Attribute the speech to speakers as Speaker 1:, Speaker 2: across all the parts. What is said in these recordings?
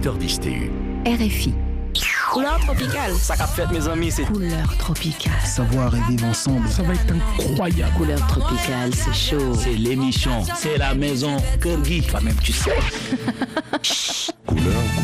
Speaker 1: 8h10
Speaker 2: RFI.
Speaker 3: Couleur tropicale.
Speaker 4: Ça qu'a fait mes amis, c'est
Speaker 2: Couleur tropicale.
Speaker 5: Savoir et vivre ensemble.
Speaker 6: Ça va être incroyable.
Speaker 2: Couleur tropicale, c'est chaud.
Speaker 1: C'est l'émission, c'est la maison Kirgui. Toi-même tu sais.
Speaker 5: Couleur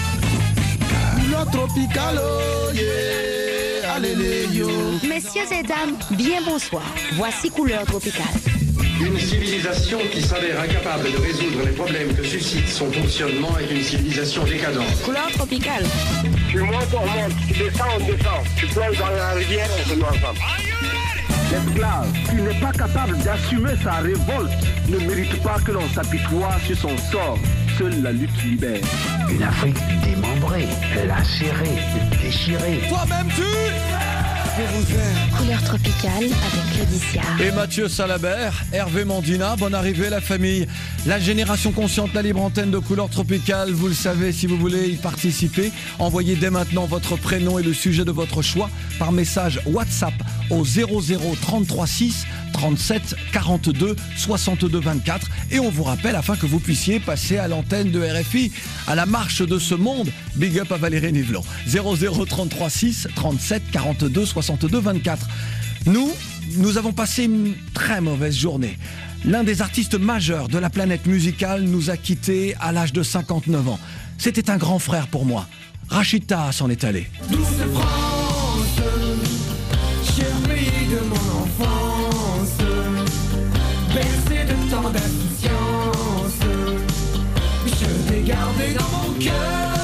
Speaker 6: Tropicale, oh yeah. Allez, yo.
Speaker 2: Messieurs et dames, bien bonsoir. Voici Couleur tropicale.
Speaker 7: Une civilisation qui s'avère incapable de résoudre les problèmes que suscite son fonctionnement est une civilisation décadente.
Speaker 3: Couleur tropicale.
Speaker 8: Tu montes, on monte. Tu descends, on descend. Tu plonges dans la rivière, on se met ensemble. L'esclave qui n'est pas capable d'assumer sa révolte ne mérite pas que l'on s'apitoie sur son sort. Seule la lutte libère.
Speaker 9: Une Afrique démembrée, lacérée, déchirée.
Speaker 6: Toi-même tu vous aime.
Speaker 2: Couleur tropicale avec Claudicia.
Speaker 10: Et Mathieu Salabert, Hervé Mandina, bonne arrivée la famille. La génération consciente, la libre antenne de Couleur tropicale, vous le savez, si vous voulez y participer, envoyez dès maintenant votre prénom et le sujet de votre choix par message WhatsApp au 00 33 6 37 42 62 24 et on vous rappelle afin que vous puissiez passer à l'antenne de RFI à la marche de ce monde. Big up à Valérie Nivelon. 00 33 6 37 42 62 24. Nous avons passé une très mauvaise journée. L'un des artistes majeurs de la planète musicale nous a quittés à l'âge de 59 ans. C'était un grand frère pour moi. Rachid Taha s'en est allé.
Speaker 6: Douce France, cher pays de mon enfance, bercé de tant d'insouciance, je t'ai gardé dans mon cœur.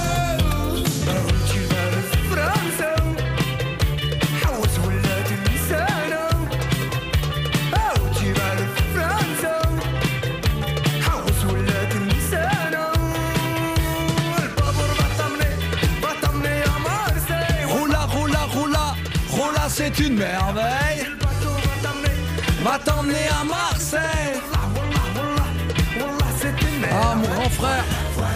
Speaker 10: C'est une merveille. Va t'emmener à Marseille. Ah mon grand frère.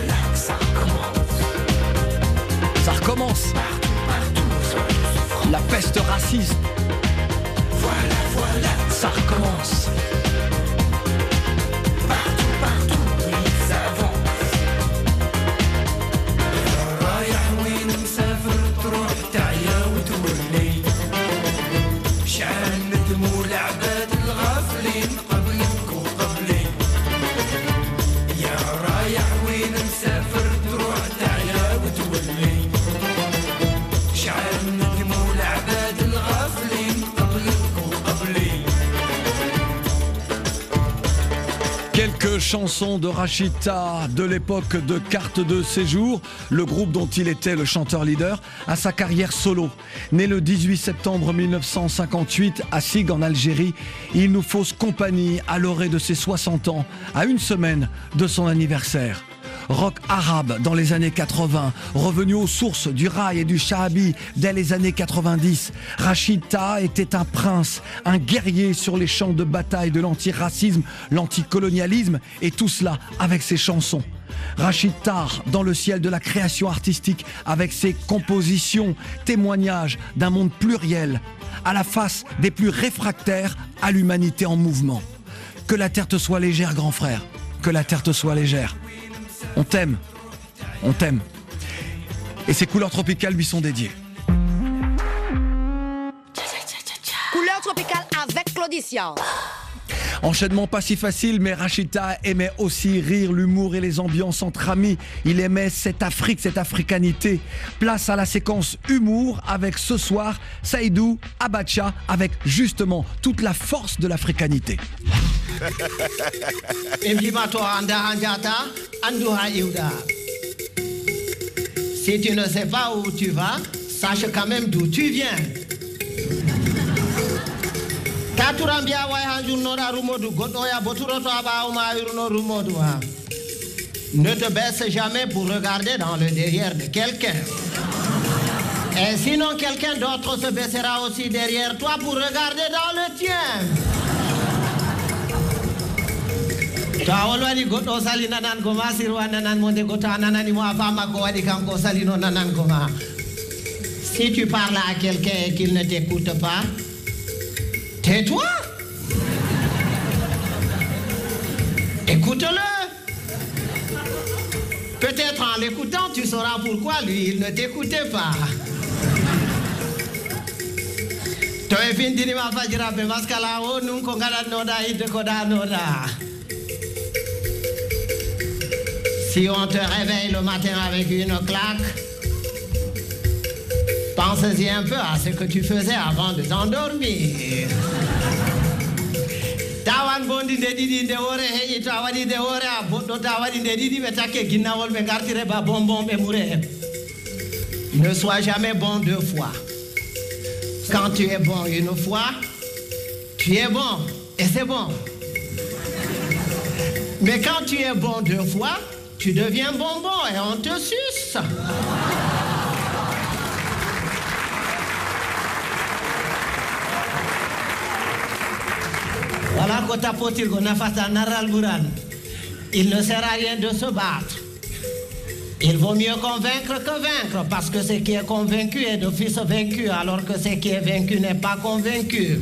Speaker 10: Ça recommence. La peste raciste. Ça recommence. Quelques chansons de Rachid Taha de l'époque de Carte de séjour, le groupe dont il était le chanteur leader, à sa carrière solo. Né le 18 septembre 1958 à Sig en Algérie, il nous fausse compagnie à l'orée de ses 60 ans, à une semaine de son anniversaire. Rock arabe dans les années 80, revenu aux sources du raï et du shahabi dès les années 90. Rachid Taha était un prince, un guerrier sur les champs de bataille de l'antiracisme, l'anticolonialisme et tout cela avec ses chansons. Rachid Taha dans le ciel de la création artistique avec ses compositions, témoignages d'un monde pluriel, à la face des plus réfractaires à l'humanité en mouvement. Que la terre te soit légère, grand frère, que la terre te soit légère. On t'aime, on t'aime. Et ces couleurs tropicales lui sont dédiées.
Speaker 3: Couleur tropicale avec Claudicia.
Speaker 10: Enchaînement pas si facile, mais Rachid Taha aimait aussi rire, l'humour et les ambiances entre amis. Il aimait cette Afrique, cette africanité. Place à la séquence humour avec ce soir Saïdou Abacha avec justement toute la force de l'africanité.
Speaker 11: Si tu ne sais pas où tu vas, sache quand même d'où tu viens. Ne te baisse jamais pour regarder dans le derrière de quelqu'un. Et sinon quelqu'un d'autre se baissera aussi derrière toi pour regarder dans le tien. Si tu parles à quelqu'un et qu'il ne t'écoute pas, tais-toi. Écoute-le. Peut-être en l'écoutant, tu sauras pourquoi lui, il ne t'écoutait pas. Si on te réveille le matin avec une claque, pense-y un peu à ce que tu faisais avant de t'endormir. Tawan bondi de didi de ore heyi tawadi de ore a boddo tawadi de didi be takke ginnawol be gartire ba bonbon be mouré. Ne sois jamais bon deux fois. Quand tu es bon une fois, tu es bon et c'est bon. Mais quand tu es bon deux fois, tu deviens bonbon et on te suce. Voilà il ne sert à rien de se battre. Il vaut mieux convaincre que vaincre, parce que ce qui est convaincu est d'office vaincu, alors que ce qui est vaincu n'est pas convaincu.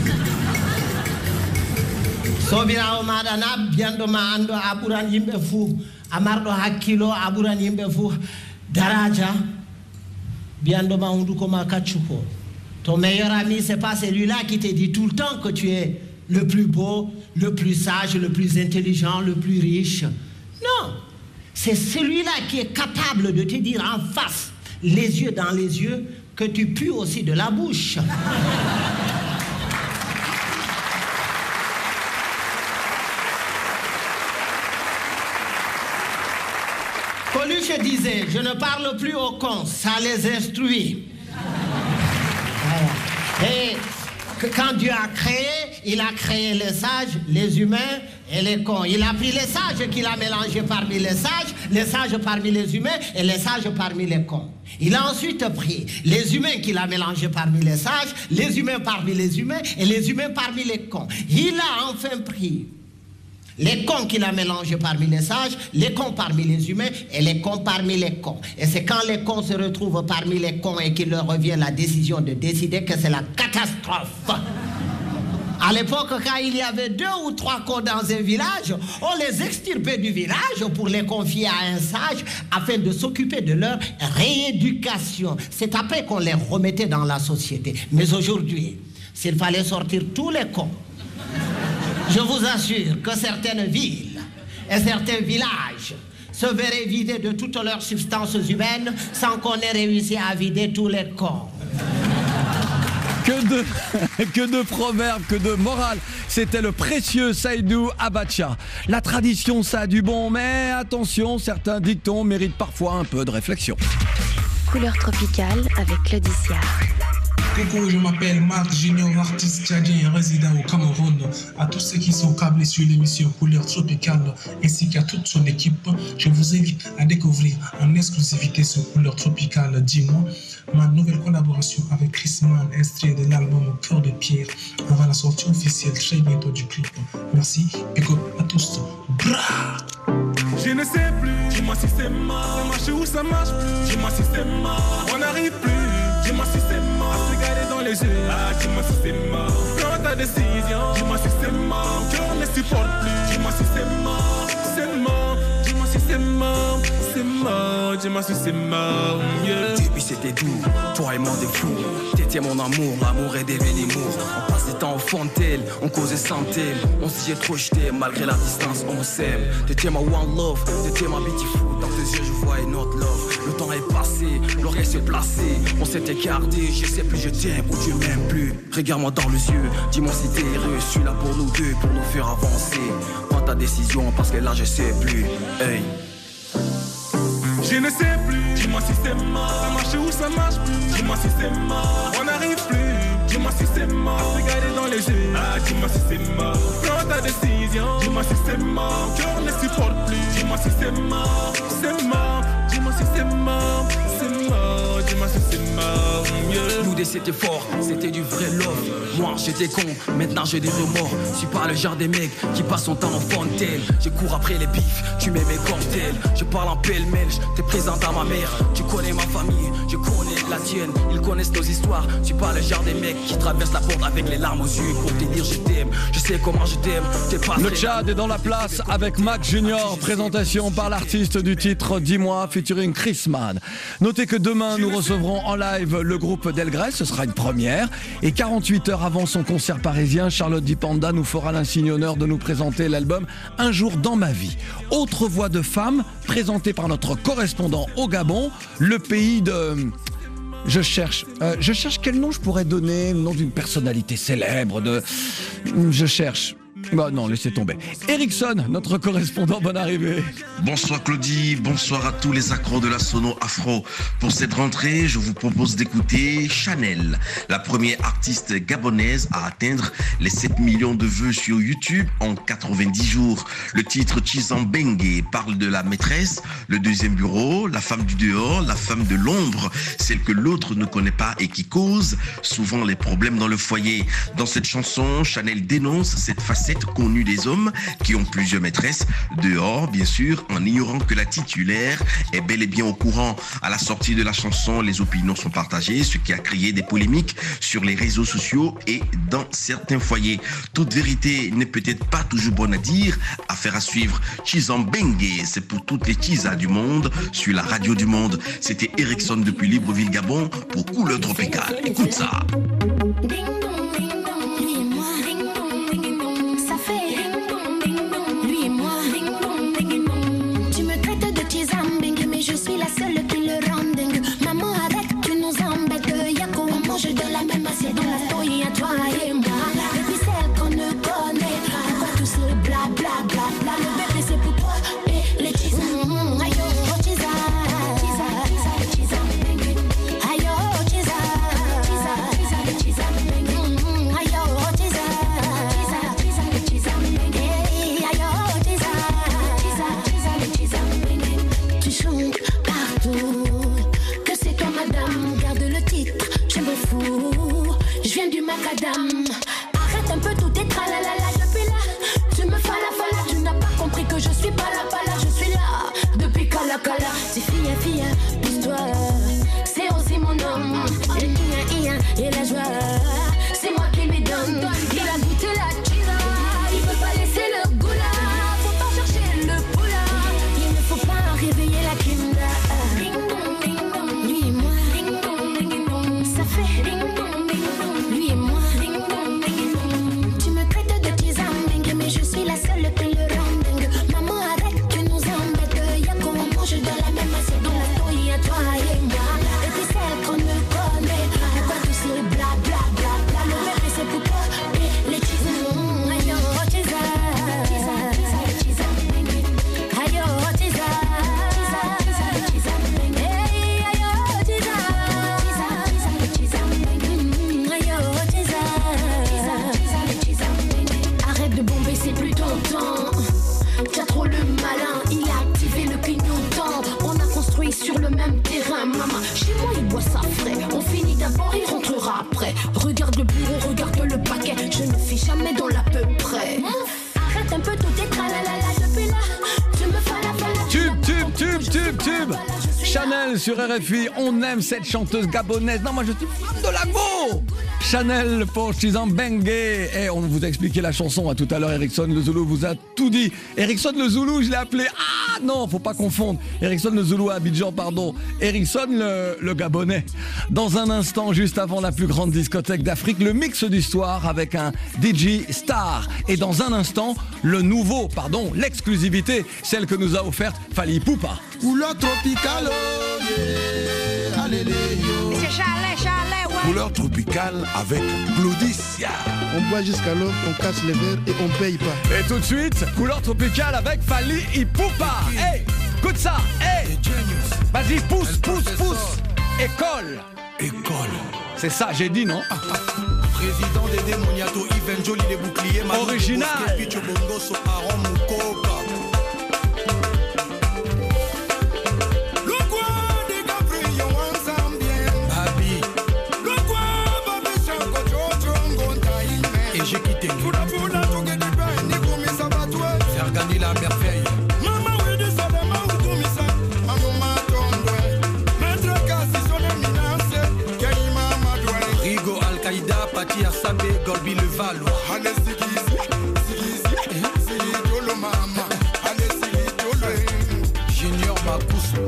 Speaker 11: Sobira o madana biando ma ando aburan yimbe fu amardo hakkilo aburan yimbe fu daraja biando ma unduko ma kachuko. Ton meilleur ami, c'est pas celui-là qui te dit tout le temps que tu es le plus beau, le plus sage, le plus intelligent, le plus riche. Non, c'est celui-là qui est capable de te dire en face, les yeux dans les yeux, que tu pues aussi de la bouche. Coluche disait, je ne parle plus aux cons, ça les instruit. Et quand Dieu a créé, il a créé les sages, les humains et les cons. Il a pris les sages qu'il a mélangés parmi les sages parmi les humains et les sages parmi les cons. Il a ensuite pris les humains qu'il a mélangés parmi les sages, les humains parmi les humains et les humains parmi les cons. Il a enfin pris les cons qu'il a mélangés parmi les sages, les cons parmi les humains et les cons parmi les cons. Et c'est quand les cons se retrouvent parmi les cons et qu'il leur revient la décision de décider que c'est la catastrophe. À l'époque, quand il y avait 2 ou 3 cons dans un village, on les extirpait du village pour les confier à un sage afin de s'occuper de leur rééducation. C'est après qu'on les remettait dans la société. Mais aujourd'hui, s'il fallait sortir tous les cons, je vous assure que certaines villes et certains villages se verraient vider de toutes leurs substances humaines sans qu'on ait réussi à vider tous les cons.
Speaker 10: Que de proverbes, que de morale. C'était le précieux Seydou Abacha. La tradition, ça a du bon, mais attention, certains dictons méritent parfois un peu de réflexion.
Speaker 2: Couleur tropicale avec Claudicia.
Speaker 4: Coucou, je m'appelle Marc Junior, artiste tchadien résident au Cameroun. À tous ceux qui sont câblés sur l'émission Couleur Tropicale ainsi qu'à toute son équipe, je vous invite à découvrir en exclusivité sur Couleur Tropicale Dis-moi, ma nouvelle collaboration avec Chris Mann, extrait de l'album Cœur de Pierre, avant la sortie officielle très bientôt du clip. Merci, big up à tous. Bra!
Speaker 5: Je ne sais plus, dis-moi si c'est mort, ça marche ou ça marche plus, dis-moi si c'est mort, on n'arrive plus. Dis-moi si c'est mort, à se regarder dans les yeux. Ah, dis-moi si c'est mort, prends ta décision. Dis-moi si c'est mort, cœur ne supporte plus. Dis-moi si c'est mort, dis-moi si c'est mort, c'est mort, dis-moi si c'est mort, yeah.
Speaker 12: Début c'était doux, toi et moi des fous. T'étais mon amour, l'amour est devenu lourd. On passe du temps au fond d'elle, on causait sans elle. On se dit trop jeté, malgré la distance, on s'aime. T'étais ma one love, t'étais ma beautiful. Dans tes yeux je voyais notre love. Le temps est passé, l'oreille s'est placée. On s'est écarté, je sais plus je t'aime ou tu m'aimes plus. Regarde-moi dans les yeux, dis-moi si t'es heureux. Je suis là pour nous deux, pour nous faire avancer. Prends ta décision parce que là je sais plus. Hey.
Speaker 5: Je ne sais plus, dis-moi si c'est mort, ça marche ou ça marche plus. Dis-moi si c'est mort, on n'arrive plus. Dis-moi si c'est mort, regarder dans les yeux. Ah, dis-moi si c'est mort, prends ta décision. Dis-moi si c'est mort, cœur ne supporte plus. Dis-moi si c'est mort, dis-moi si c'est mort, dis-moi si c'est mort, yeah.
Speaker 12: Nous bébé c'était fort, c'était du vrai love. Moi j'étais con, maintenant j'ai des remords. Je suis pas le genre des mecs qui passent son temps en fontaine. Je cours après les bifs, tu mets mes cocktails. Je parle en pêle-mêle, je te présente à ma mère. Tu connais ma famille, je connais la tienne. Ils connaissent nos histoires, je suis pas le genre des mecs qui traversent la porte avec les larmes aux yeux pour te dire je t'aime. Je sais comment je t'aime, t'es pas.
Speaker 10: Le Tchad est dans la place avec Mac Junior. Présentation par l'artiste du titre Dis-moi featuring Chris Man. Notez que demain nous recevrons en live le groupe Delgrès, ce sera une première. Et 48 heures avant son concert parisien, Charlotte Dipanda nous fera l'insigne honneur de nous présenter l'album Un jour dans ma vie. Autre voix de femme présentée par notre correspondant au Gabon, le pays de... Je cherche quel nom je pourrais donner, le nom d'une personnalité célèbre de... Je cherche... Bah non, laissez tomber. Erickson, notre correspondant, bonne arrivée.
Speaker 13: Bonsoir Claudie, bonsoir à tous les accros de la sono afro. Pour cette rentrée, je vous propose d'écouter Chanel, la première artiste gabonaise à atteindre les 7 millions de vues sur YouTube en 90 jours. Le titre Chizambengue parle de la maîtresse, le deuxième bureau, la femme du dehors, la femme de l'ombre, celle que l'autre ne connaît pas et qui cause souvent les problèmes dans le foyer. Dans cette chanson, Chanel dénonce cette facette connue des hommes qui ont plusieurs maîtresses, dehors bien sûr, en ignorant que la titulaire est bel et bien au courant. À la sortie de la chanson, les opinions sont partagées, ce qui a créé des polémiques sur les réseaux sociaux et dans certains foyers. Toute vérité n'est peut-être pas toujours bonne à dire, affaire à suivre. Chizambengue, c'est pour toutes les Chizas du monde, sur la radio du monde. C'était Erickson depuis Libreville, Gabon, pour Couleur Tropicale. Écoute ça.
Speaker 14: Je suis la seule qui le rend dingue. Maman, arrête, tu nous embêtes. Yako, on mange de la même assiette. Dans la fouille, à toi et moi. Et puis celle qu'on ne connaît. Pourquoi tous les bla bla bla bla. Le bébé, c'est pour toi et les Chizas. Ayo, Chiza, Chiza, Chiza, Chiza. Ayo, Chiza, Chiza, Chiza, Chiza. Ayo, Chiza, Chiza, Chiza, Chiza. Ayo, Chiza, Chiza, Chiza, Chiza. Tu chantes partout, que c'est toi madame, garde le titre, je me fous, je viens du macadam. Arrête un peu tout tes tralalala, depuis là, tu me fala, tu n'as pas compris que je suis pas là, je suis là, depuis Kala, c'est fille, pousse-toi, c'est aussi mon homme, et la joie, c'est moi qui lui donne, il a goûté la chiza, il veut pas laisser le goût là, faut pas chercher le poula, il ne faut pas réveiller la kinda. Lui et moi, ça fait lui et moi. Tu me traites de Chizambengue, mais je suis la seule qui le rend dingue. Maman, arrête, tu nous embêtes. Y'a qu'on mange de la même assiette. Dans la fouille, à toi et moi. Et puis celle qu'on ne connaît. Pourquoi tous ces bla bla bla bla. Le bébé, c'est pour toi et les Chizas. Ayo, Chiza, Chiza, Chiza. Ayo, Chiza, Chiza, Chiza. Hey, ayo, Chiza, Chiza, Chiza. Ayo, Chiza, Chiza, Chiza. Arrête de bomber, c'est plus ton temps. T'as trop le malin, il a activé le clignotant. On a construit sur le même terrain, maman. Chez moi, il boit ça frais. On finit d'abord, il rentrera après. Regarde le bureau, regarde le paquet. Je ne fais jamais dans l'à peu près. Arrête un peu tout tes tralalala, depuis là. Tu me fala.
Speaker 10: Tube. Chanel sur RFI, on aime cette chanteuse gabonaise. Non, moi je suis fan de la go. Chanel pour Chizambengue. Et on vous a expliqué la chanson tout à l'heure. Erickson le Zoulou vous a tout dit. Erickson le Zoulou, je l'ai appelé. Ah non, faut pas confondre. Erickson le Zoulou à Abidjan, pardon. Erickson le Gabonais. Dans un instant, juste avant la plus grande discothèque d'Afrique, le mix d'histoire avec un DJ star. Et dans un instant, l'exclusivité, celle que nous a offerte Fally Ipupa.
Speaker 6: Couleur tropicale, yeah. Allez, yo.
Speaker 3: C'est Chalet, ouais.
Speaker 6: Couleur tropicale avec Claudicia. On boit jusqu'à l'heure, on casse les verres et on paye pas.
Speaker 10: Et tout de suite, couleur tropicale avec Fally Ipupa. Hey, écoute ça. Hey, vas-y, pousse. École. C'est ça, j'ai dit, non?
Speaker 15: Président des démoniatos, Yves Jolie des boucliers.
Speaker 10: Original.
Speaker 15: Betty Asabe, Golbi le Valo. Allez, mama. Allez, Junior Makusu.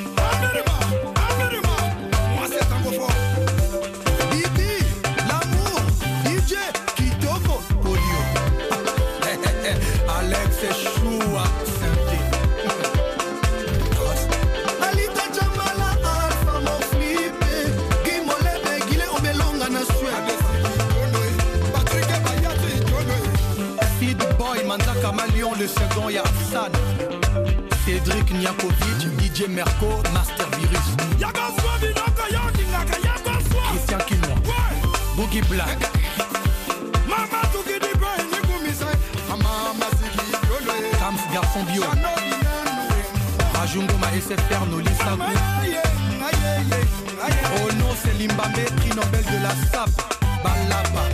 Speaker 15: Moi c'est un beau fort. Bibi, l'amour, DJ, Kitoko, Polio. Alex et Choua, Saint-Denis. Alita Jamala, Alpha, mon flippé. Guimolebe, Guilé, Obelonga, Nasué. Patrick Bayati, Feed Boy, Manzaka Malion, le second, y'a Hassan. Cédric Niakovic, DJ Merco, Master Virus. Christian Kinois, Boogie Black. Kams Garçon Bio. Rajungo Ma SFR Noli Sagou. Oh non, c'est Limbambe, prix Nobel de la SAP. Balaba.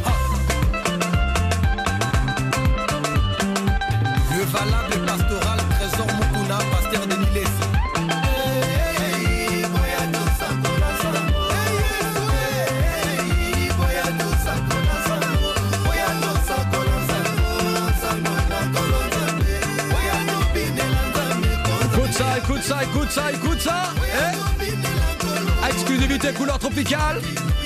Speaker 15: Le valable pastoral, trésor Mukuna, pasteur de Niles.
Speaker 10: Écoute ça. Exclusivité couleur tropicale.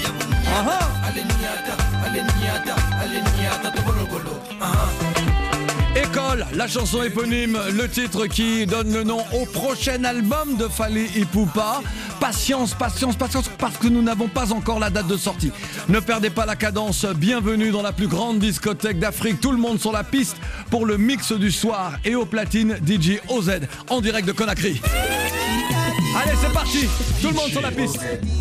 Speaker 10: École, la chanson éponyme, le titre qui donne le nom au prochain album de Fally Ipupa. Patience, parce que nous n'avons pas encore la date de sortie. Ne perdez pas la cadence, bienvenue dans la plus grande discothèque d'Afrique. Tout le monde sur la piste pour le mix du soir. Et au platine, DJ OZ, en direct de Conakry. Allez, c'est parti, tout le monde sur la piste.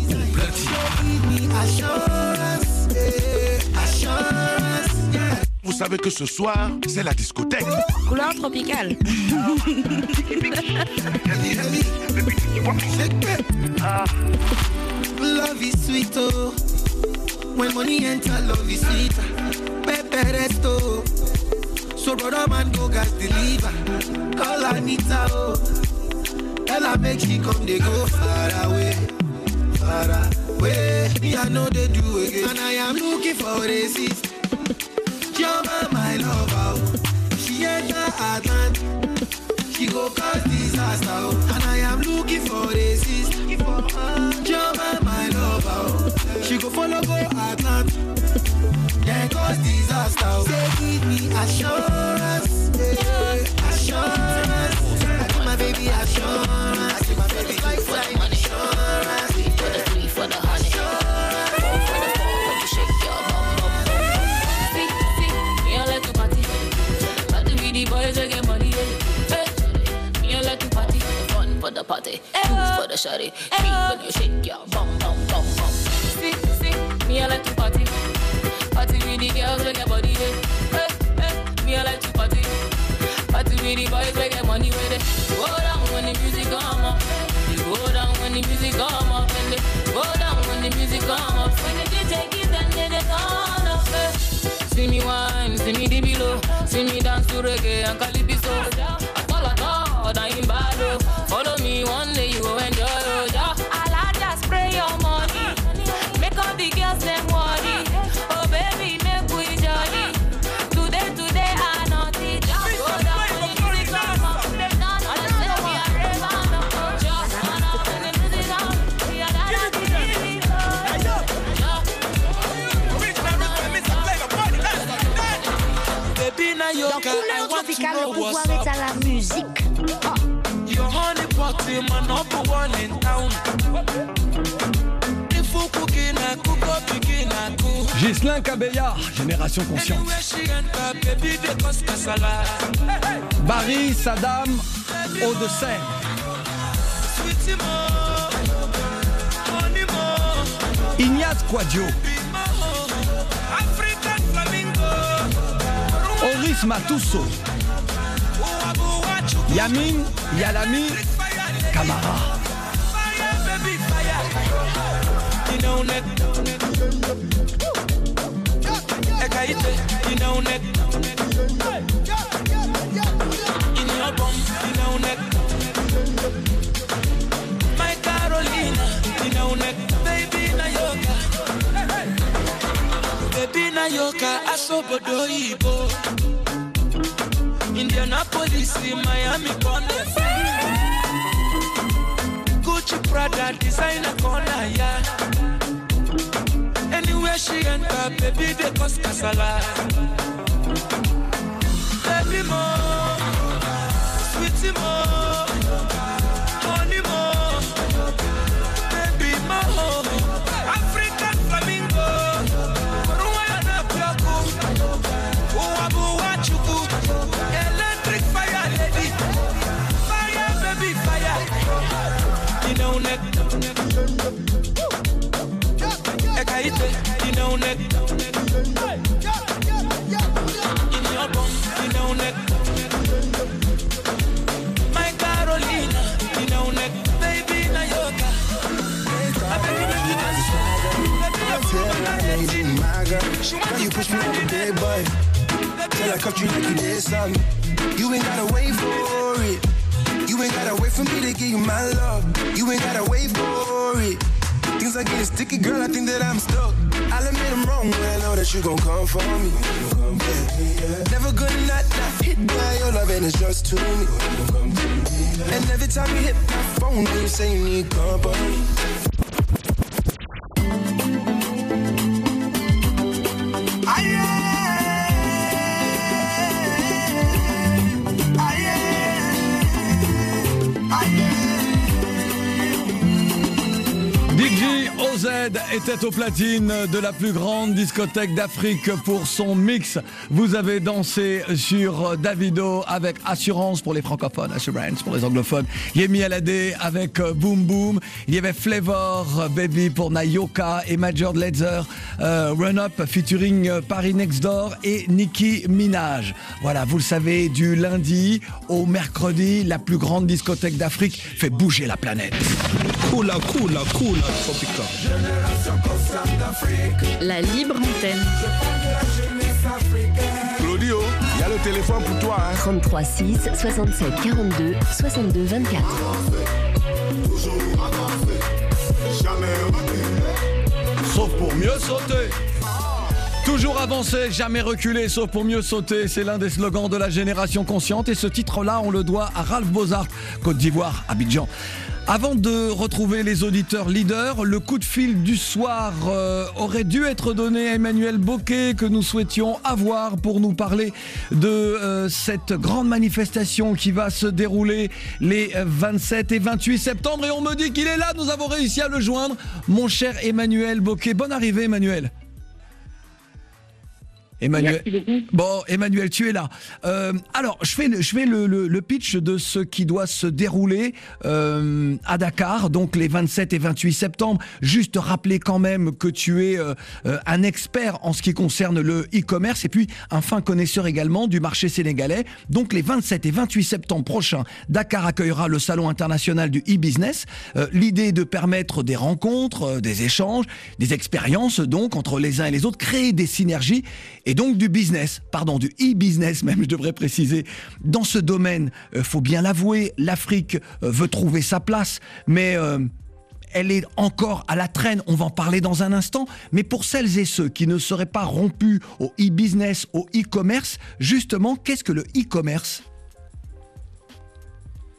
Speaker 6: Vous savez que ce soir, c'est la discothèque.
Speaker 3: Couleur tropicale.
Speaker 16: Love is sweet, oh. When money enter, love is sweet. Pepe resto. So brother man go gas deliver. Call Anita, oh. Tell her make she come, they go far away. Me I know they do again. And I am looking for a sister. Joma my lover, she enter Atlant. She go cause disaster, and I am looking for a sister. Joma my lover, she go follow go Atlant. Then cause disaster. Say give me assurance, assurance. I give my baby assurance. I give my baby like flying assurance. 3 for the 3 for the honey. 4 for the 4 when you shake your bum bum. The boys they get money, hey. Me I like to party, fun for the party, food for the shawty. Free when you shake your bum bum bum bum. See, me I like to party with the girls they get body, hey. Me I like to party with the boys they get money with it. Go down when the music come up, you go down when the music come up, and they go down when the music come up. When the DJ give them they turn up, hey. See me wine, see me the below. See me dance to reggae and calypso. I all, I ain't bad. Follow me one day, you go enjoy. I'll just spray your money. Make all the girls them worry. Oh baby, make we jolly. Today I know it. Just go down when the music come up. None of the say we are raving. Just go down when the music come up. We are
Speaker 3: Dans Couleur Tropicale, le pouvoir est à la musique.
Speaker 16: Your honey pot is my number one in town. If you cooking, I cook up, begin, I cook.
Speaker 10: Ghislain Kabeya, Génération Consciente. Barry Saddam, Eau de Seine. Ignace Quadio. Oris Matuso. Yamin Yalami Camara.
Speaker 16: My Carolina, baby na yoga. Baby
Speaker 3: Nayoka, Asobodo Ibo. Indianapolis, Miami, Conde. Gucci, Prada, designer corner, yeah. Anywhere she enter, baby, they cause casala. Baby more, sweetie more, honey more, baby more. African flamingo, Ruana Piaku, Uwabu Wachuku, electric fire lady, fire baby fire. You know neck, Ekaite, you know neck. My Carolina, you know, baby, Nayoka.
Speaker 15: Now you push me on the bed, boy. Till I cut you like you did something. You ain't gotta wait for it. You ain't gotta wait for me to give you my love. You ain't gotta wait for it. Things are getting sticky, girl, I think that I'm stuck. I'll admit I'm wrong, but I know that you gon' come for me. Yeah. Never gonna not hit by your love and it's just to me. And every time you hit my phone, you say you need company.
Speaker 10: DJ OZ était au platine de la plus grande discothèque d'Afrique pour son mix. Vous avez dansé sur Davido avec Assurance pour les francophones, Assurance pour les anglophones. Yemi Alade avec Boom Boom. Il y avait Flavor Baby pour Nayoka et Major Lazer Run Up featuring Paris Next Door et Nicki Minaj. Voilà, vous le savez, du lundi au mercredi, la plus grande discothèque d'Afrique fait bouger la planète.
Speaker 6: Cool, Tropica.
Speaker 2: La libre antenne.
Speaker 6: Claudio, il y a le téléphone pour toi.
Speaker 2: 33 6 67 42 62 24.
Speaker 10: Sauf pour mieux sauter. Toujours avancer, jamais reculer, sauf pour mieux sauter. C'est l'un des slogans de la génération consciente. Et ce titre-là, on le doit à Ralph Bozart, Côte d'Ivoire, Abidjan. Avant de retrouver les auditeurs leaders, le coup de fil du soir aurait dû être donné à Emmanuel Bocquet, que nous souhaitions avoir pour nous parler de cette grande manifestation qui va se dérouler les 27 et 28 septembre. Et on me dit qu'il est là, nous avons réussi à le joindre. Mon cher Emmanuel Bocquet, bonne arrivée Emmanuel. Emmanuel. Bon, Emmanuel, tu es là. Alors, je fais le pitch de ce qui doit se dérouler à Dakar, donc les 27 et 28 septembre. Juste rappeler quand même que tu es un expert en ce qui concerne le e-commerce et puis un fin connaisseur également du marché sénégalais. Donc les 27 et 28 septembre prochains, Dakar accueillera le salon international du e-business. L'idée est de permettre des rencontres, des échanges, des expériences donc entre les uns et les autres, créer des synergies et donc du business, du e-business même, je devrais préciser. Dans ce domaine, faut bien l'avouer, l'Afrique veut trouver sa place, mais elle est encore à la traîne, on va en parler dans un instant. Mais pour celles et ceux qui ne seraient pas rompus au e-business, au e-commerce, justement, qu'est-ce que le e-commerce ? Emmanuel ?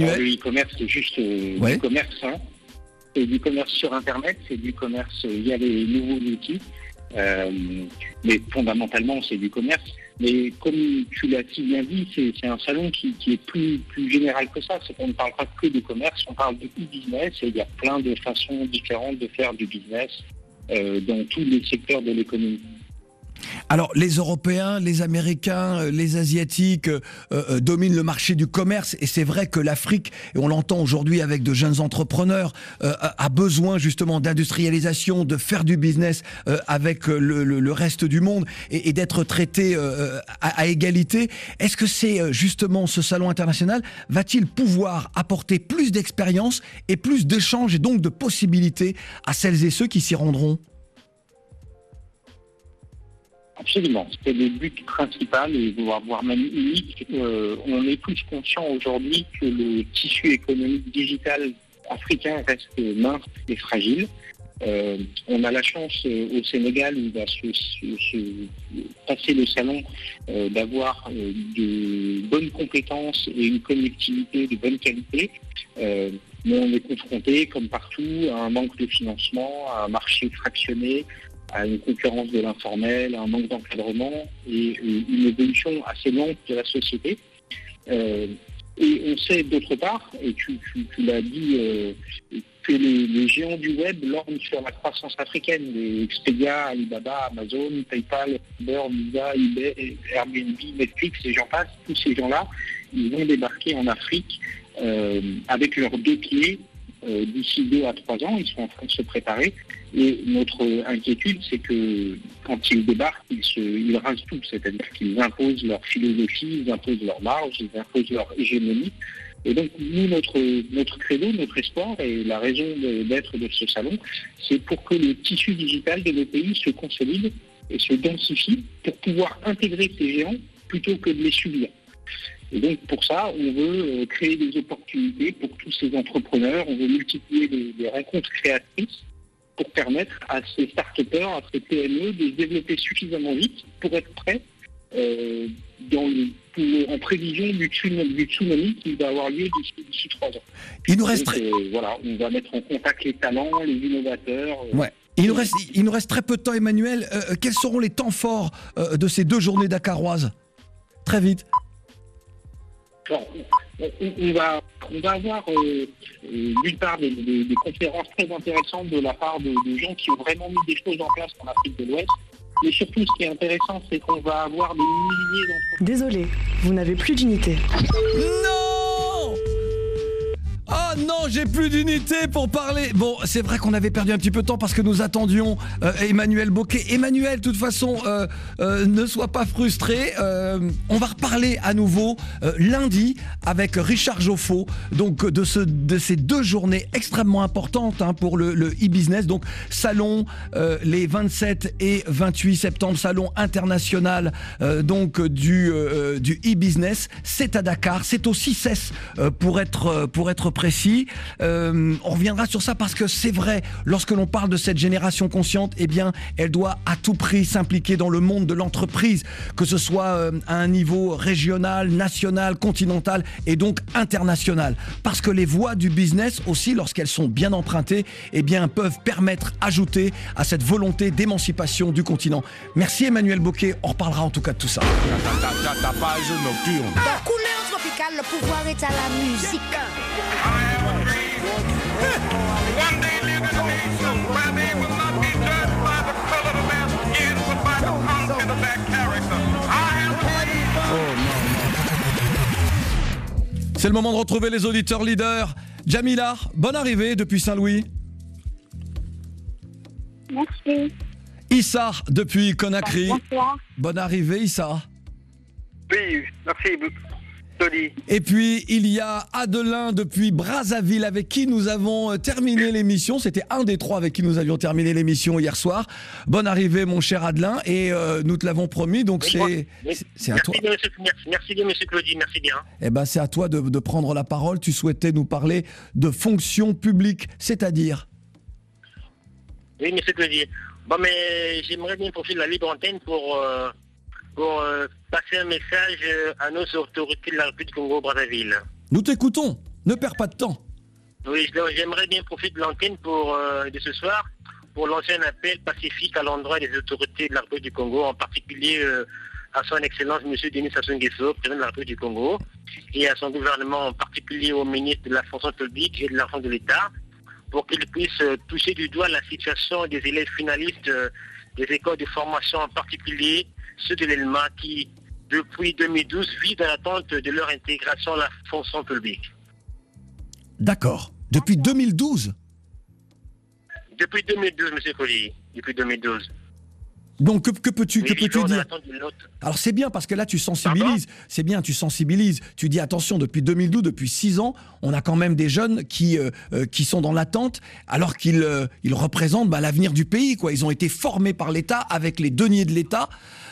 Speaker 17: Alors, le e-commerce, c'est juste du commerce. Hein. C'est du commerce sur Internet, c'est du commerce via les nouveaux outils. Mais fondamentalement c'est du commerce, mais comme tu l'as si bien dit, c'est un salon qui est plus général que ça. C'est qu'on ne parle pas que de commerce, on parle de e-business et il y a plein de façons différentes de faire du business dans tous les secteurs de l'économie.
Speaker 10: Alors, les Européens, les Américains, les Asiatiques dominent le marché du commerce et c'est vrai que l'Afrique, et on l'entend aujourd'hui avec de jeunes entrepreneurs, a besoin justement d'industrialisation, de faire du business avec le reste du monde et d'être traité à égalité. Est-ce que c'est justement ce salon international va-t-il pouvoir apporter plus d'expérience et plus d'échanges et donc de possibilités à celles et ceux qui s'y rendront ?
Speaker 17: Absolument, c'est le but principal et voire même unique. On est tous conscients aujourd'hui que le tissu économique digital africain reste mince et fragile. On a la chance au Sénégal, où va se passer le salon, d'avoir de bonnes compétences et une connectivité de bonne qualité. Mais on est confronté, comme partout, à un manque de financement, à un marché fractionné, à une concurrence de l'informel, à un manque d'encadrement et une évolution assez lente de la société. Et on sait d'autre part, et tu l'as dit, que les géants du web lorgnent sur la croissance africaine. Les Expedia, Alibaba, Amazon, PayPal, Uber, Visa, eBay, Airbnb, Netflix, et j'en passe, tous ces gens-là, ils vont débarquer en Afrique avec leurs 2 pieds d'ici 2 à 3 ans. Ils sont en train de se préparer. Et notre inquiétude, c'est que quand ils débarquent, ils rasent tout. C'est-à-dire qu'ils imposent leur philosophie, ils imposent leur marge, ils imposent leur hégémonie. Et donc, nous, notre credo, notre espoir et la raison d'être de ce salon, c'est pour que le tissu digital de nos pays se consolide et se densifie pour pouvoir intégrer ces géants plutôt que de les subir. Et donc, pour ça, on veut créer des opportunités pour tous ces entrepreneurs, on veut multiplier des rencontres créatrices pour permettre à ces start-upers, à ces PME de se développer suffisamment vite pour être prêts en prévision du tsunami qui va avoir lieu d'ici 3 ans.
Speaker 10: Il nous reste
Speaker 17: voilà, on va mettre en contact les talents, les innovateurs.
Speaker 10: Ouais. Il nous reste très peu de temps, Emmanuel. Quels seront les temps forts de ces 2 journées dakaroises? Très vite.
Speaker 17: Alors, on va avoir d'une part des conférences très intéressantes de la part de gens qui ont vraiment mis des choses en place en Afrique de l'Ouest. Mais surtout, ce qui est intéressant, c'est qu'on va avoir des milliers d'entreprises.
Speaker 18: Désolé, vous n'avez plus d'unité.
Speaker 10: Non! Oh non, j'ai plus d'unité pour parler. Bon, c'est vrai qu'on avait perdu un petit peu de temps parce que nous attendions Emmanuel Bocquet. Emmanuel, de toute façon, ne sois pas frustré. On va reparler à nouveau lundi avec Richard Joffo, donc de ces 2 journées extrêmement importantes pour le e-business. Donc, salon les 27 et 28 septembre, salon international du e-business. C'est à Dakar, c'est au CICES pour être précis. On reviendra sur ça parce que c'est vrai, lorsque l'on parle de cette génération consciente, eh bien, elle doit à tout prix s'impliquer dans le monde de l'entreprise, que ce soit à un niveau régional, national, continental et donc international. Parce que les voies du business aussi, lorsqu'elles sont bien empruntées, eh bien, peuvent ajouter à cette volonté d'émancipation du continent. Merci Emmanuel Bocquet, on reparlera en tout cas de tout ça.
Speaker 2: Ta page nocturne.
Speaker 14: Dans Couleur Tropicale, le pouvoir est à la musique.
Speaker 10: C'est le moment de retrouver les auditeurs leaders. Jamila, bonne arrivée depuis Saint-Louis.
Speaker 19: Merci.
Speaker 10: Issa, depuis Conakry.
Speaker 19: Bonsoir.
Speaker 10: Bonne arrivée, Issa.
Speaker 19: Oui, merci.
Speaker 10: Et puis il y a Adelin depuis Brazzaville avec qui nous avons terminé l'émission. C'était un des 3 avec qui nous avions terminé l'émission hier soir. Bonne arrivée mon cher Adelin et nous te l'avons promis, donc c'est à toi.
Speaker 20: Merci bien monsieur Claudie, merci bien.
Speaker 10: Eh ben c'est à toi de prendre la parole. Tu souhaitais nous parler de fonction publique, c'est-à-dire?
Speaker 20: Oui monsieur Claudie. Bon mais j'aimerais bien profiter de la libre antenne pour passer un message à nos autorités de la République du Congo-Brazzaville.
Speaker 10: Nous t'écoutons, ne perds pas de temps.
Speaker 20: Oui, j'aimerais bien profiter de l'antenne de ce soir pour lancer un appel pacifique à l'endroit des autorités de la République du Congo, en particulier à son Excellence M. Denis Sassou Nguesso, président de la République du Congo, et à son gouvernement, en particulier au ministre de la fonction publique et de l'argent de l'État, pour qu'il puisse toucher du doigt la situation des élèves finalistes des écoles de formation, en particulier ceux de l'ELMA qui, depuis 2012, vivent dans l'attente de leur intégration à la fonction publique.
Speaker 10: D'accord. Depuis 2012 ?
Speaker 20: Depuis 2012, M. Collier. Depuis 2012.
Speaker 10: Donc que peux-tu dire? Alors c'est bien parce que là tu sensibilises, c'est bien, tu sensibilises, tu dis attention, depuis 2012, depuis 6 ans, on a quand même des jeunes qui sont dans l'attente alors qu'ils représentent l'avenir du pays, quoi. Ils ont été formés par l'État avec les deniers de l'État.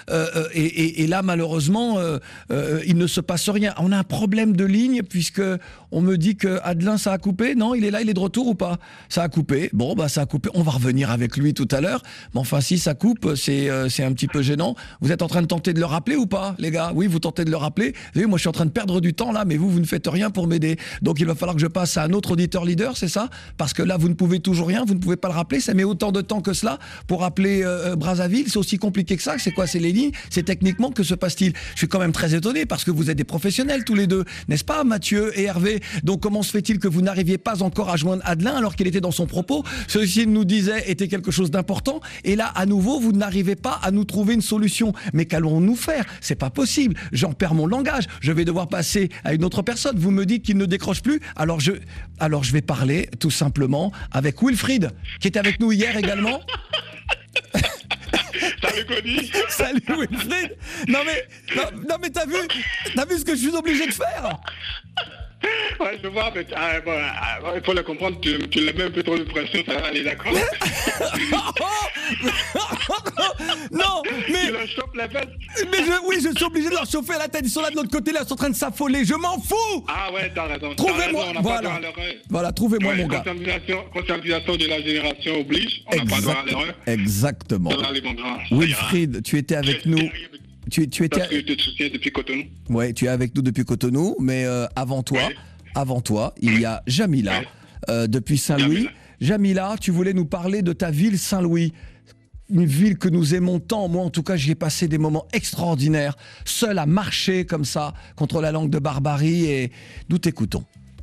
Speaker 10: Et là, malheureusement, il ne se passe rien. On a un problème de ligne puisque on me dit que Adelin, ça a coupé. Non, il est là, il est de retour ou pas? Ça a coupé. Bon, bah ça a coupé. On va revenir avec lui tout à l'heure. Mais enfin, si ça coupe, c'est un petit peu gênant. Vous êtes en train de tenter de le rappeler ou pas, les gars? Oui, vous tentez de le rappeler. Vous savez, moi, je suis en train de perdre du temps là, mais vous ne faites rien pour m'aider. Donc, il va falloir que je passe à un autre auditeur leader, c'est ça? Parce que là, vous ne pouvez toujours rien, vous ne pouvez pas le rappeler. Ça met autant de temps que cela pour appeler Brazzaville. C'est aussi compliqué que ça. C'est quoi? C'est les lignes? C'est techniquement, que se passe-t-il? Je suis quand même très étonné parce que vous êtes des professionnels tous les deux, n'est-ce pas, Mathieu et Hervé? Donc, comment se fait-il que vous n'arriviez pas encore à joindre Adelin alors qu'il était dans son propos? Ceci nous disait était quelque chose d'important. Et là, à nouveau, vous n'arrivez pas à nous trouver une solution. Mais qu'allons-nous faire? C'est pas possible. J'en perds mon langage. Je vais devoir passer à une autre personne. Vous me dites qu'il ne décroche plus. Alors je vais parler tout simplement avec Wilfried, qui était avec nous hier également.
Speaker 21: Salut Cody.
Speaker 10: Salut Wilfried. Non mais t'as vu ce que je suis obligé de faire?
Speaker 21: Ouais, je vois, mais il faut le comprendre, tu le mets un peu trop de pression, ça va aller, d'accord?
Speaker 10: Non, mais...
Speaker 21: Tu leur chauffes la tête.
Speaker 10: Mais je suis obligé de leur chauffer la tête, ils sont là de l'autre côté, là, ils sont en train de s'affoler, je m'en fous!
Speaker 21: Ah ouais, t'as raison.
Speaker 10: Trouvez-moi, voilà, trouvez-moi mon gars.
Speaker 21: Conscientisation de la génération oblige, on n'a pas droit à l'erreur.
Speaker 10: Exactement. Wilfried, tu étais avec nous. Tu étais...
Speaker 21: Parce que je te soutiens depuis Cotonou.
Speaker 10: Ouais, tu es avec nous depuis Cotonou, mais avant toi, il y a Jamila, depuis Saint-Louis. Jamila, tu voulais nous parler de ta ville Saint-Louis. Une ville que nous aimons tant. Moi, en tout cas, j'y ai passé des moments extraordinaires, seul à marcher comme ça, contre la langue de barbarie. Et nous t'écoutons.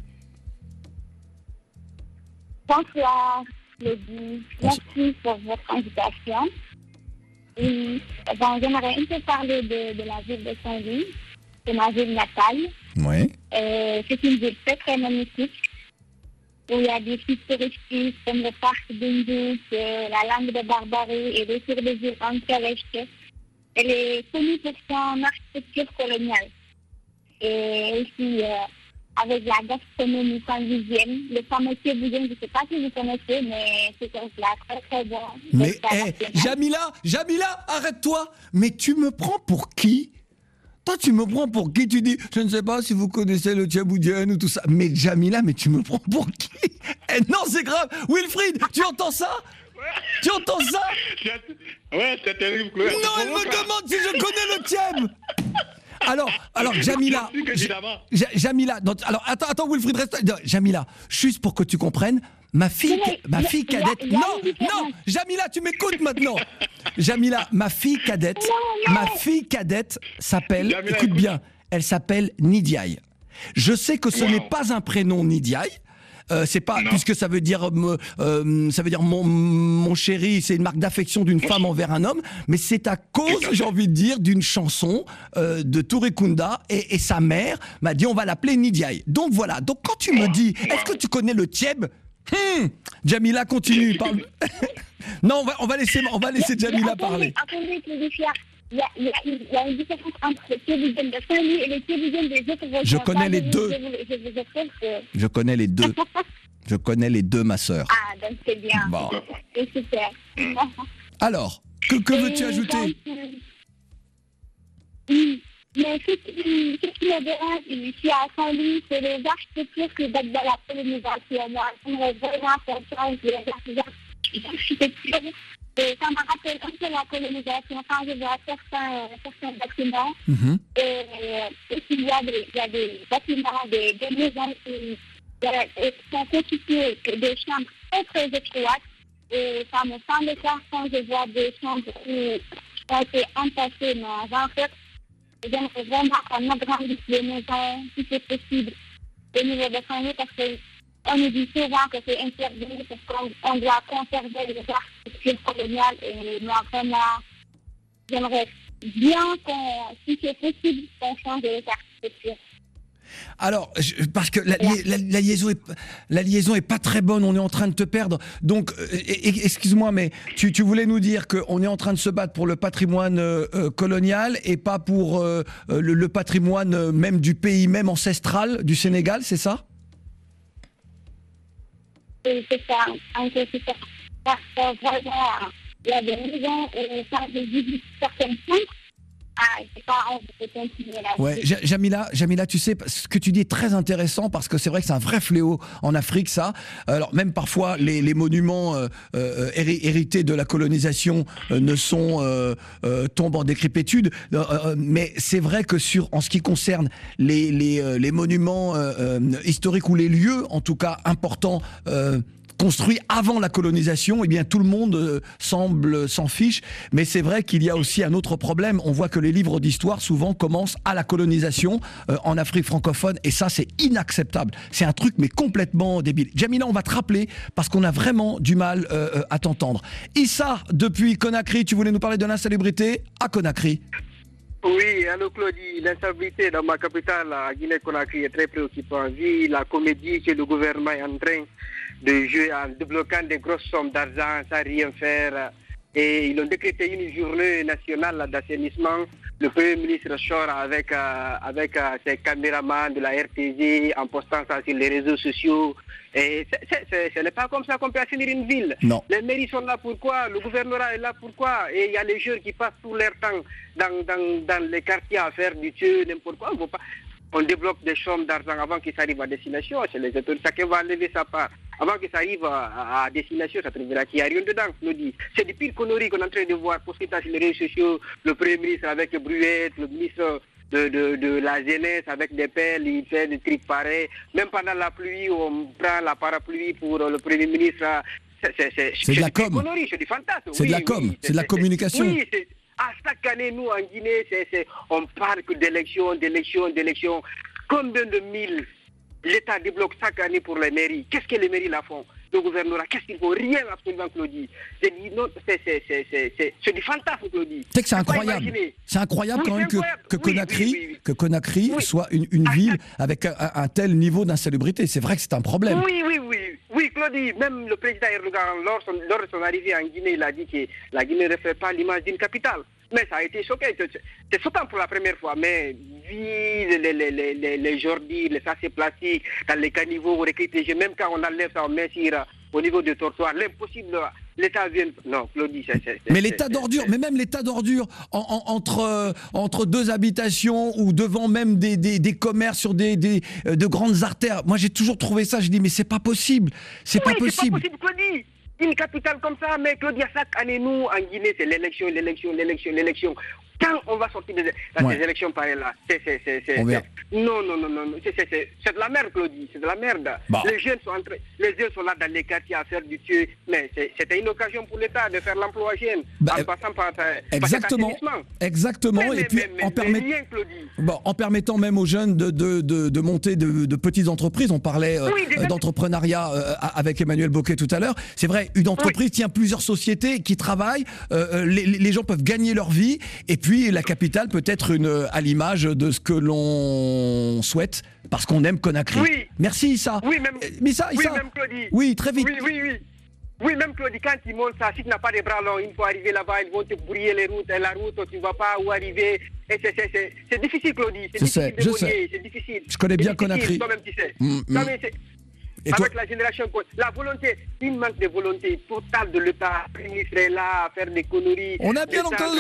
Speaker 22: Bonsoir, Lady. Merci pour votre invitation. J'aimerais un peu parler de la ville de Saint-Louis. C'est ma ville natale.
Speaker 10: Oui.
Speaker 22: C'est une ville très, très magnifique, où il y a des sites touristiques comme le parc d'Indus, la langue de barbarie et le tour de ville Ankareshte. Elle est connue pour son architecture coloniale. Et aussi, avec la gastronomie saint-louisienne, le fameux thieboudienne, je ne sais pas si vous connaissez, mais c'est un plat très très bon.
Speaker 10: Mais Jamila, arrête-toi. Mais tu me prends pour qui? Toi, tu me prends pour qui? Tu dis, je ne sais pas si vous connaissez le thieboudienne ou tout ça. Mais Jamila, mais tu me prends pour qui? Non, c'est grave. Wilfried, tu entends ça? Tu entends ça?
Speaker 21: Ouais, c'est terrible.
Speaker 10: Non, elle me demande si je connais le thieb. Alors Jamila, Jamila, alors attends Wilfried, reste. Jamila, juste pour que tu comprennes, ma fille cadette. Non, Jamila, tu m'écoutes maintenant. Jamila, ma fille cadette s'appelle, écoute bien, elle s'appelle Nidiaye. Je sais que ce n'est pas un prénom Nidiaye. C'est pas, puisque ça veut dire mon chéri, c'est une marque d'affection d'une femme envers un homme, mais c'est à cause, j'ai envie de dire, d'une chanson de Touré Kunda, et sa mère m'a dit on va l'appeler Nidiaye. Donc voilà, donc quand tu me dis est-ce que tu connais le thieb? Jamila, continue, parle. Non, on va laisser Jamila parler.
Speaker 22: Attendez, il y a une différence entre le thieboudienne de Saint-Louis et le thieboudienne des autres régions.
Speaker 10: Je connais les deux. Je connais les deux. Je connais les deux, ma sœur.
Speaker 22: Ah, donc c'est bien.
Speaker 10: Bon.
Speaker 22: C'est super.
Speaker 10: Alors, que veux-tu ajouter?
Speaker 22: Mais ce qui me dérange ici à Saint-Louis, c'est les architectures qui datent de la colonisation. Moi, j'aimerais vraiment faire change les architectures. Et ça me rappelle un peu la colonisation quand je vois certains bâtiments. Et il y a des bâtiments, des maisons qui sont constituées de chambres très très étroites. Et ça me semble clair quand je vois des chambres qui ont été entassées. Mais en fait, j'aimerais vraiment qu'on agrandisse les maisons si c'est possible au niveau de Saint-Louis parce que on nous dit souvent que c'est interdit parce qu'on doit conserver les architectures coloniales et moi vraiment j'aimerais bien si c'est possible qu'on change les architectures.
Speaker 10: Alors, parce que la liaison est pas très bonne, on est en train de te perdre. Donc, excuse-moi, mais tu voulais nous dire qu'on est en train de se battre pour le patrimoine colonial et pas pour le patrimoine même du pays, même ancestral du Sénégal, c'est ça?
Speaker 22: C'est ça, un peu c'est ça. Parce que vraiment, il y a des maisons où ça visite certaines plantes j'ai pas envie de continuer la vie.
Speaker 10: Ouais, Jamila, tu sais, ce que tu dis est très intéressant parce que c'est vrai que c'est un vrai fléau en Afrique, ça. Alors même parfois les monuments hérités de la colonisation tombent en décrépitude, mais c'est vrai que en ce qui concerne les monuments historiques ou les lieux, en tout cas importants, construit avant la colonisation, eh bien tout le monde semble s'en fiche, mais c'est vrai qu'il y a aussi un autre problème. On voit que les livres d'histoire souvent commencent à la colonisation en Afrique francophone, et ça c'est inacceptable. C'est un truc mais complètement débile. Jamila, on va te rappeler parce qu'on a vraiment du mal à t'entendre. Issa, depuis Conakry, tu voulais nous parler de l'insalubrité à Conakry.
Speaker 1: Oui, allô Claudie, l'instabilité dans ma capitale, à Guinée-Conakry, est très préoccupante. Vu la comédie que le gouvernement est en train de jouer en débloquant des grosses sommes d'argent sans rien faire. Et ils ont décrété une journée nationale d'assainissement. Le Premier ministre sort avec ses caméramans de la RTG en postant ça sur les réseaux sociaux. Et ce n'est pas comme ça qu'on peut assainir une ville.
Speaker 10: Non.
Speaker 1: Les mairies sont là pourquoi, le gouvernement est là pourquoi. Et il y a les jeunes qui passent tout leur temps dans les quartiers à faire du tueux, n'importe quoi. On débloque des sommes d'argent avant qu'ils arrivent à destination. C'est les autorités, chacun va enlever sa part. Avant qu'ils arrivent à destination, ça trouvera qu'il n'y a rien dedans, Claudie. C'est des pires conneries qu'on est en train de voir poster sur les réseaux sociaux. Le Premier ministre avec Bruette, le ministre de la jeunesse avec des pelles, il fait des trucs pareils. Même pendant la pluie, on prend la parapluie pour le Premier ministre.
Speaker 10: C'est de la com.
Speaker 1: C'est du fantasme.
Speaker 10: C'est de la com, c'est de la communication.
Speaker 1: Oui, à chaque année, nous, en Guinée, on parle que d'élections. Combien de mille l'État débloque chaque année pour les mairies? Qu'est-ce que les mairies la font? Le gouvernement, qu'est-ce qu'il faut? Rien absolument, Claudie. C'est du fantasme, Claudie.
Speaker 10: Tu sais que c'est incroyable. C'est incroyable quand même que Conakry soit une ville avec un tel niveau d'insalubrité. C'est vrai que c'est un problème.
Speaker 1: Oui, Claudie, même le président Erdogan, lors de son arrivée en Guinée, il a dit que la Guinée ne reflète pas l'image d'une capitale. Mais ça a été choqué. C'est choquant pour la première fois, mais vu les jordis, les sachets plastiques, dans les caniveaux, même quand on enlève ça, on met au niveau du trottoir, l'impossible, l'État vient... Non, Claudie,
Speaker 10: mais l'état d'ordure, mais même l'état d'ordure entre deux habitations ou devant même des commerces sur de grandes artères, moi j'ai toujours trouvé ça, je dis mais c'est pas possible, c'est pas possible.
Speaker 1: C'est pas possible, Claudie. Une capitale comme ça, mais Claudie, chaque année, nous, en Guinée, c'est l'élection. Quand on va sortir de ces élections pareilles-là, non, c'est de la merde, Claudie, c'est de la merde. Bah. Les jeunes sont là dans les quartiers à faire du tueux, mais c'était une occasion pour l'État de faire l'emploi jeune, en passant par
Speaker 10: Exactement, et puis en permettant même aux jeunes de monter de petites entreprises. On parlait d'entrepreneuriat avec Emmanuel Bocquet tout à l'heure. C'est vrai, une entreprise tient plusieurs sociétés qui travaillent, les gens peuvent gagner leur vie, et puis la capitale peut être à l'image de ce que l'on souhaite, parce qu'on aime Conakry. Oui. Merci Issa.
Speaker 1: Oui, même Claudie.
Speaker 10: Oui, très vite.
Speaker 1: Oui, même Claudie, quand ils montent ça, si tu n'as pas de bras longs, il faut arriver là-bas, ils vont te brouiller la route, tu ne vas pas où arriver. Et c'est difficile, Claudie.
Speaker 10: Je sais.
Speaker 1: C'est difficile.
Speaker 10: Je connais bien Conakry.
Speaker 1: Toi-même, tu sais. Avec la génération, la volonté, il manque de volonté totale de l'État. Le ministre est là à faire des conneries.
Speaker 10: On a bien entendu.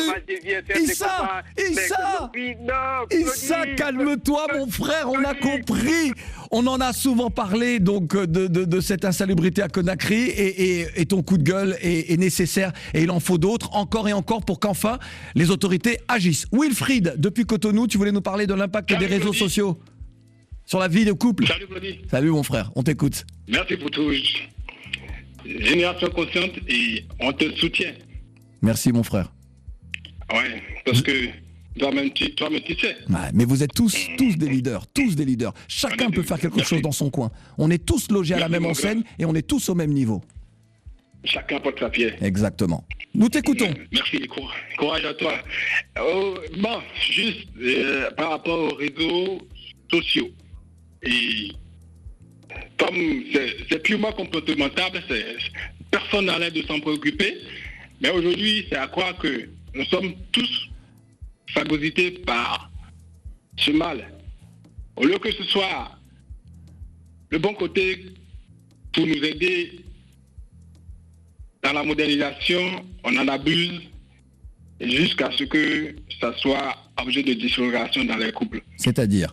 Speaker 10: Issa, calme-toi mon frère, on a compris. On en a souvent parlé donc de cette insalubrité à Conakry et ton coup de gueule est nécessaire et il en faut d'autres encore et encore pour qu'enfin les autorités agissent. Wilfried, depuis Cotonou, tu voulais nous parler de l'impact des réseaux sociaux sur la vie de couple.
Speaker 21: Salut Claudie.
Speaker 10: Salut mon frère, on t'écoute.
Speaker 21: Merci pour tout. Génération consciente et on te soutient.
Speaker 10: Merci mon frère.
Speaker 21: Ouais, parce que toi-même tu sais.
Speaker 10: Ouais, mais vous êtes tous des leaders, Chacun peut faire quelque chose dans son coin. On est tous logés à la même enseigne et on est tous au même niveau.
Speaker 21: Chacun porte sa pierre.
Speaker 10: Exactement. Nous t'écoutons.
Speaker 21: Merci, courage à toi. Bon, juste par rapport aux réseaux sociaux. Et comme c'est purement comportemental, personne n'a l'air de s'en préoccuper. Mais aujourd'hui, c'est à croire que nous sommes tous phagocytés par ce mal. Au lieu que ce soit le bon côté pour nous aider dans la modernisation, on en abuse jusqu'à ce que ça soit objet de dissociation dans les couples.
Speaker 10: C'est-à-dire,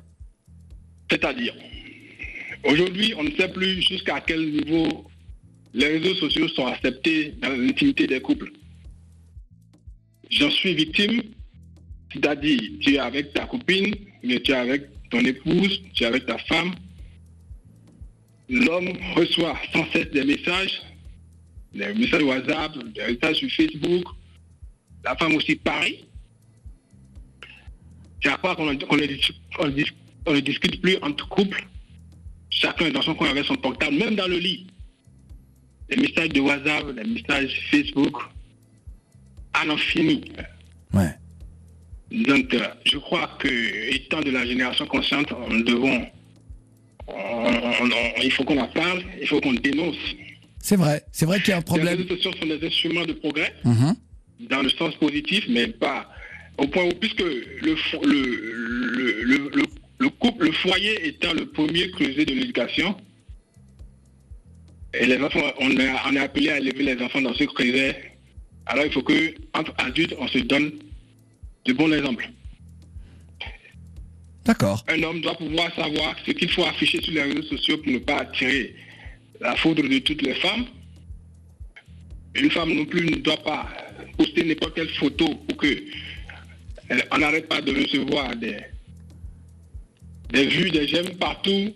Speaker 21: aujourd'hui, on ne sait plus jusqu'à quel niveau les réseaux sociaux sont acceptés dans l'intimité des couples. J'en suis victime, c'est-à-dire tu es avec ta copine, mais tu es avec ton épouse, tu es avec ta femme. L'homme reçoit sans cesse des messages WhatsApp, des messages sur Facebook. La femme aussi pareil. C'est à part qu'on ne discute plus entre couples. Chacun est dans son coin avec son portable, même dans le lit. Les messages de WhatsApp, les messages Facebook, à n'en finir.
Speaker 10: Ouais.
Speaker 21: Donc, je crois que, étant de la génération consciente, il faut qu'on en parle, il faut qu'on dénonce.
Speaker 10: C'est vrai qu'il y a un problème.
Speaker 21: Les réseaux sociaux sont des instruments de progrès, dans le sens positif, mais pas au point où, puisque le couple, le foyer étant le premier creuset de l'éducation, et les enfants, on est appelé à élever les enfants dans ce creuset. Alors il faut que, entre adultes, on se donne de bons exemples.
Speaker 10: D'accord.
Speaker 21: Un homme doit pouvoir savoir ce qu'il faut afficher sur les réseaux sociaux pour ne pas attirer la foudre de toutes les femmes. Une femme non plus ne doit pas poster n'importe quelle photo pour qu'on n'arrête pas de recevoir des vues, des j'aime partout.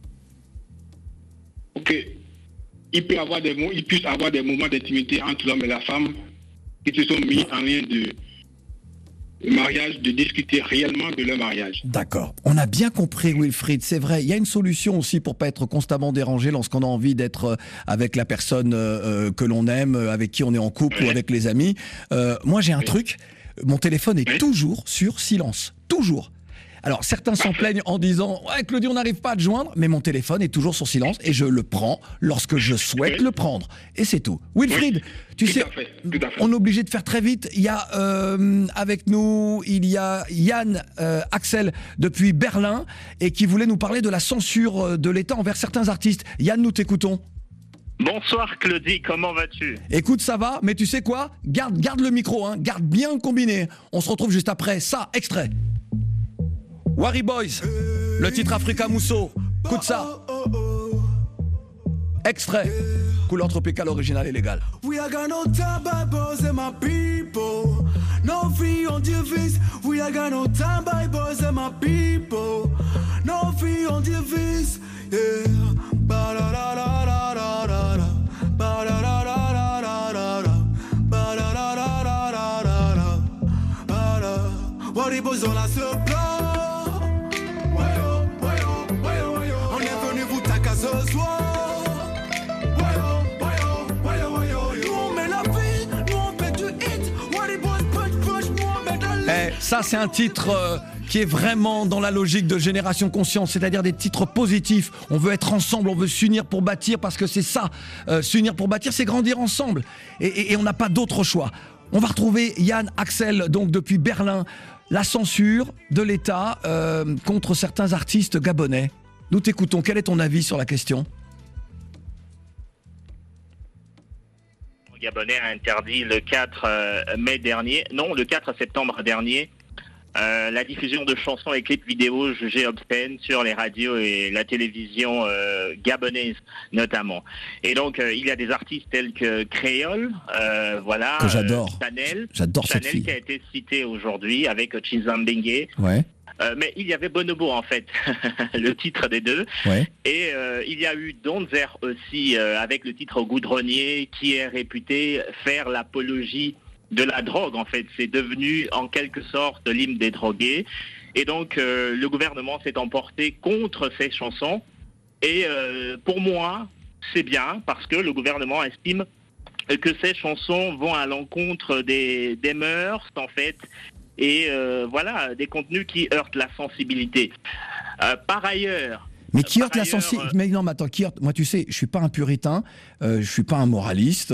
Speaker 21: Ok. Il puisse avoir des moments d'intimité entre l'homme et la femme qui se sont mis en lien de mariage, de discuter réellement de leur mariage.
Speaker 10: D'accord. On a bien compris, Wilfried, c'est vrai. Il y a une solution aussi pour pas être constamment dérangé lorsqu'on a envie d'être avec la personne que l'on aime, avec qui on est en couple ou avec les amis. Moi, j'ai un truc. Mon téléphone est toujours sur silence. Toujours. Alors, certains s'en plaignent en disant « Ouais, Claudie, on n'arrive pas à te joindre », mais mon téléphone est toujours sur silence et je le prends lorsque je souhaite le prendre. Et c'est tout. Wilfried, tu sais, on est obligé de faire très vite. Il y a avec nous, il y a Yann Axel depuis Berlin et qui voulait nous parler de la censure de l'État envers certains artistes. Yann, nous t'écoutons.
Speaker 7: Bonsoir Claudie, comment vas-tu?
Speaker 10: Écoute, ça va, mais tu sais quoi? Garde le micro, hein, garde bien combiné. On se retrouve juste après ça, extrait. Wari Boys, le titre Africa Mousso, écoute ça. Extrait, couleur tropicale originale et légale.
Speaker 3: We are gonna time by boys and my people. No fee on divis. We are gonna time by boys and my people. No fee on divis. Yeah. Ba da da da da da da da. Ba da da da da da da da. Ba da da da da da da da. Ba da. Wari Boys on la se plan. On est venu vous taquer ce soir.
Speaker 10: Ça, c'est un titre qui est vraiment dans la logique de Génération Conscience, c'est-à-dire des titres positifs. On veut être ensemble, on veut s'unir pour bâtir, parce que c'est ça. S'unir pour bâtir, c'est grandir ensemble. Et on n'a pas d'autre choix. On va retrouver Yann Axel, donc depuis Berlin. La censure de l'État contre certains artistes gabonais. Nous t'écoutons. Quel est ton avis sur la question ?
Speaker 7: Le Gabonais a interdit le 4 septembre dernier, la diffusion de chansons et clips vidéo jugés obscènes sur les radios et la télévision gabonaise notamment. Et donc il y a des artistes tels que Créole, voilà,
Speaker 10: que j'adore. J'adore cette fille.
Speaker 7: Qui a été citée aujourd'hui avec Chizambenge.
Speaker 10: Ouais.
Speaker 7: Mais il y avait Bonobo en fait, le titre des deux.
Speaker 10: Ouais.
Speaker 7: Et il y a eu Donzer aussi avec le titre Goudronnier qui est réputé faire l'apologie de la drogue en fait. C'est devenu en quelque sorte l'hymne des drogués. Et donc le gouvernement s'est emporté contre ces chansons. Et pour moi, c'est bien parce que le gouvernement estime que ces chansons vont à l'encontre des mœurs en fait. Et voilà, des contenus qui heurtent la sensibilité. Par ailleurs,
Speaker 10: Mais qui heurte la sensibilité. Mais non, mais attends, qui heurte. Moi, tu sais, je suis pas un puritain, je suis pas un moraliste,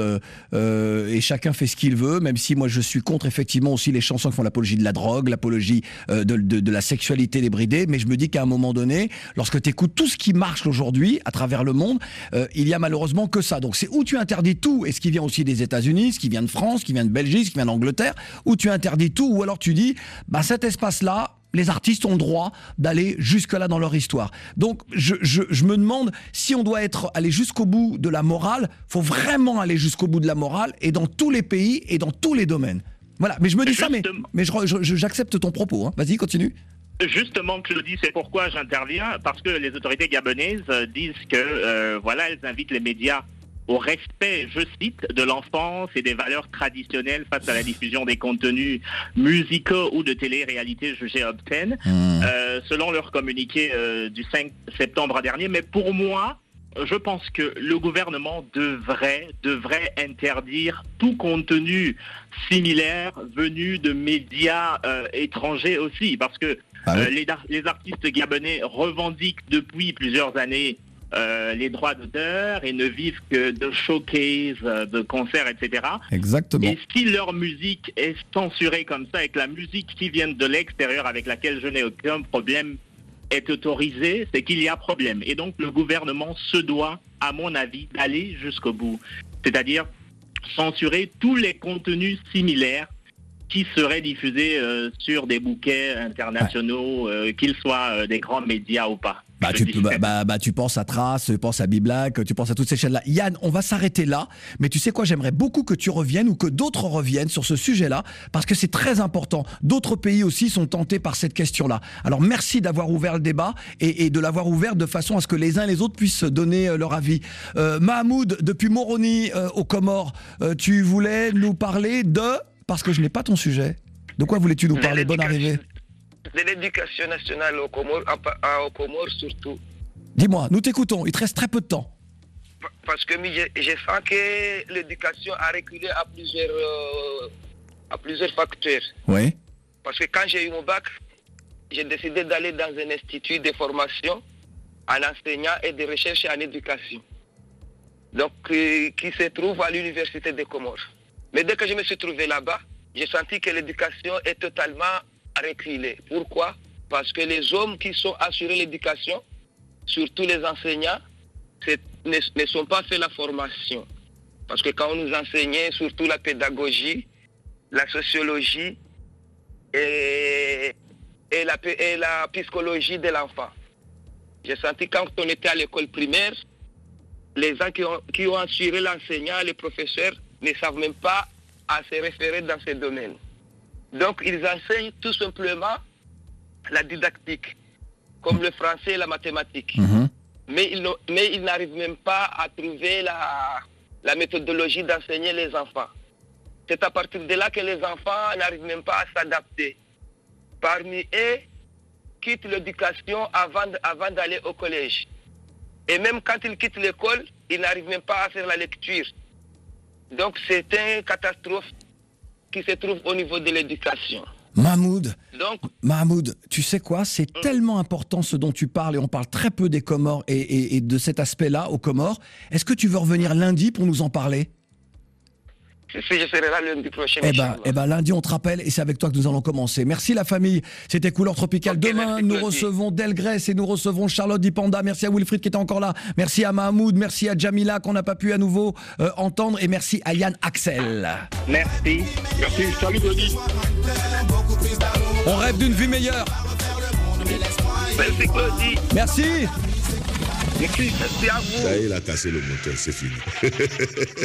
Speaker 10: et chacun fait ce qu'il veut, même si moi je suis contre effectivement aussi les chansons qui font l'apologie de la drogue, l'apologie de la sexualité débridée. Mais je me dis qu'à un moment donné, lorsque tu écoutes tout ce qui marche aujourd'hui à travers le monde, il y a malheureusement que ça. Donc c'est où tu interdis tout, et ce qui vient aussi des États-Unis, ce qui vient de France, ce qui vient de Belgique, ce qui vient d'Angleterre, où tu interdis tout, ou alors tu dis, bah cet espace-là, les artistes ont le droit d'aller jusque-là dans leur histoire. Donc, je me demande si on doit aller jusqu'au bout de la morale. Faut vraiment aller jusqu'au bout de la morale, et dans tous les pays et dans tous les domaines. Voilà. Mais je me dis ça, mais j'accepte ton propos. Hein. Vas-y, continue.
Speaker 7: Justement, Claudie, c'est pourquoi j'interviens, parce que les autorités gabonaises disent que, voilà, elles invitent les médias au respect, je cite, de l'enfance et des valeurs traditionnelles face à la diffusion des contenus musicaux ou de télé-réalité jugés obscènes, selon leur communiqué du 5 septembre dernier. Mais pour moi, je pense que le gouvernement devrait interdire tout contenu similaire venu de médias étrangers aussi, parce que les artistes gabonais revendiquent depuis plusieurs années les droits d'auteur et ne vivent que de showcases, de concerts, etc.
Speaker 10: Exactement.
Speaker 7: Et si leur musique est censurée comme ça, et que la musique qui vient de l'extérieur, avec laquelle je n'ai aucun problème, est autorisée, c'est qu'il y a problème. Et donc le gouvernement se doit, à mon avis, d'aller jusqu'au bout. C'est-à-dire censurer tous les contenus similaires qui seraient diffusés sur des bouquets internationaux, qu'ils soient des grands médias ou pas.
Speaker 10: Tu penses à Trace, tu penses à Biblac, tu penses à toutes ces chaînes-là. Yann, on va s'arrêter là, mais tu sais quoi, j'aimerais beaucoup que tu reviennes ou que d'autres reviennent sur ce sujet-là, parce que c'est très important. D'autres pays aussi sont tentés par cette question-là. Alors merci d'avoir ouvert le débat et de l'avoir ouvert de façon à ce que les uns et les autres puissent donner leur avis. Mahmoud, depuis Moroni aux Comores, tu voulais nous parler parce que je n'ai pas ton sujet. De quoi voulais-tu nous parler? Bonne arrivée.
Speaker 8: De l'éducation nationale aux Comores surtout.
Speaker 10: Dis-moi, nous t'écoutons, il te reste très peu de temps.
Speaker 8: Parce que je sens que l'éducation a reculé à plusieurs facteurs.
Speaker 10: Oui.
Speaker 8: Parce que quand j'ai eu mon bac, j'ai décidé d'aller dans un institut de formation en enseignant et de recherche en éducation. Donc, qui se trouve à l'université des Comores. Mais dès que je me suis trouvé là-bas, j'ai senti que l'éducation est totalement reculée. Pourquoi? Parce que les hommes qui sont assurés l'éducation, surtout les enseignants, ne sont pas fait la formation. Parce que quand on nous enseignait surtout la pédagogie, la sociologie et la psychologie de l'enfant. J'ai senti quand on était à l'école primaire, les gens qui ont assuré l'enseignant, les professeurs, ne savent même pas à se référer dans ces domaines. Donc, ils enseignent tout simplement la didactique, comme le français et la mathématique. Mais ils n'arrivent même pas à trouver la méthodologie d'enseigner les enfants. C'est à partir de là que les enfants n'arrivent même pas à s'adapter. Parmi eux, quittent l'éducation avant d'aller au collège. Et même quand ils quittent l'école, ils n'arrivent même pas à faire la lecture. Donc c'est une catastrophe qui se trouve au niveau de l'éducation.
Speaker 10: Mahmoud, tu sais quoi, c'est tellement important ce dont tu parles, et on parle très peu des Comores et de cet aspect-là aux Comores. Est-ce que tu veux revenir lundi pour nous en parler?
Speaker 8: Si, je serai là lundi prochain.
Speaker 10: Lundi, on te rappelle, et c'est avec toi que nous allons commencer. Merci la famille, c'était Couleur Tropicale. Demain, nous recevons Delgrès et nous recevons Charlotte Dipanda. Merci à Wilfried qui était encore là. Merci à Mahmoud, merci à Jamila qu'on n'a pas pu à nouveau entendre, et merci à Yann Axel.
Speaker 8: Merci.
Speaker 21: Salut Claudie.
Speaker 10: On rêve d'une vie meilleure.
Speaker 8: Merci Claudie.
Speaker 10: Merci.
Speaker 8: Merci à vous.
Speaker 9: Ça y est, il a cassé le moteur, c'est fini.